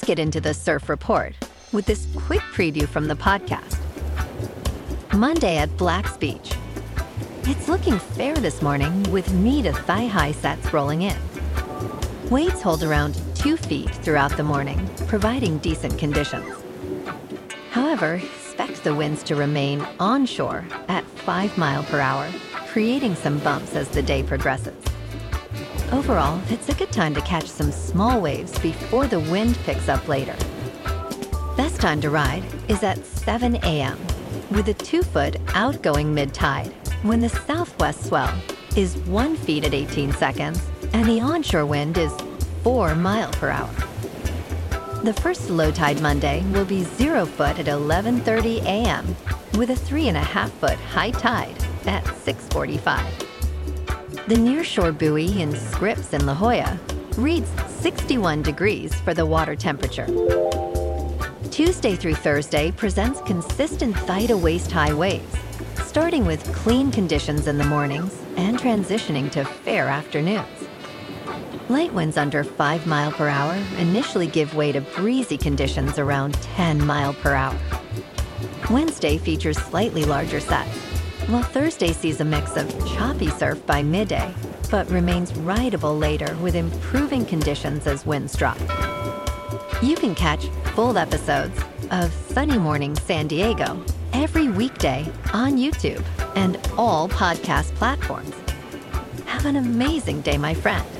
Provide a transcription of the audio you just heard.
get into the surf report with this quick preview from the podcast. Monday at Black's Beach. It's looking fair this morning with knee to thigh-high sets rolling in. Waves hold around 2 feet throughout the morning, providing decent conditions. However, expect the winds to remain onshore at 5 miles per hour, creating some bumps as the day progresses. Overall, it's a good time to catch some small waves before the wind picks up later. Best time to ride is at 7 a.m. with a 2-foot outgoing mid-tide when the southwest swell is 1 foot at 18 seconds and the onshore wind is 4 miles per hour. The first low tide Monday will be 0 foot at 11:30 a.m. with a 3.5-foot high tide at 6:45. The nearshore buoy in Scripps in La Jolla reads 61 degrees for the water temperature. Tuesday through Thursday presents consistent thigh to waist high waves, starting with clean conditions in the mornings and transitioning to fair afternoons. Light winds under 5 miles per hour initially give way to breezy conditions around 10 miles per hour. Wednesday features slightly larger sets, while Thursday sees a mix of choppy surf by midday, but remains rideable later with improving conditions as winds drop. You can catch full episodes of Sunny Morning San Diego every weekday on YouTube and all podcast platforms. Have an amazing day, my friend.